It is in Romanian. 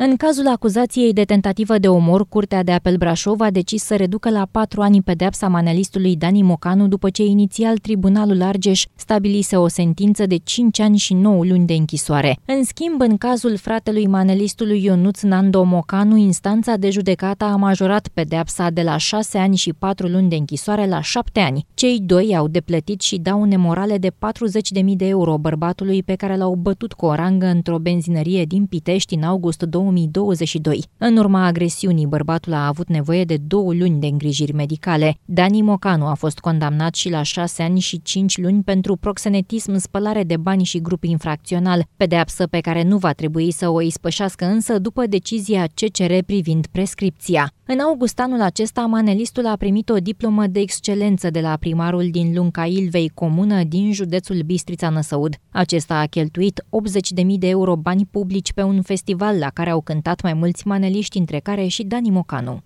În cazul acuzației de tentativă de omor, Curtea de Apel Brașov a decis să reducă la 4 ani pedeapsa manelistului Dani Mocanu, după ce inițial Tribunalul Argeș stabilise o sentință de 5 ani și 9 luni de închisoare. În schimb, în cazul fratelui manelistului Ionuț Nando Mocanu, instanța de judecată a majorat pedeapsa de la 6 ani și 4 luni de închisoare la 7 ani. Cei doi au deplătit și daune morale de 40.000 de euro bărbatului pe care l-au bătut cu o rangă într-o benzinărie din Pitești în august 2022. În urma agresiunii, bărbatul a avut nevoie de 2 luni de îngrijiri medicale. Dani Mocanu a fost condamnat și la 6 ani și 5 luni pentru proxenetism, spălare de bani și grup infracțional, pedeapsă pe care nu va trebui să o ispășească însă după decizia CCR privind prescripția. În august anul acesta, manelistul a primit o diplomă de excelență de la primarul din Lunca Ilvei, comună din județul Bistrița-Năsăud. Acesta a cheltuit 80.000 de euro bani publici pe un festival la care au cântat mai mulți maneliști, între care și Dani Mocanu.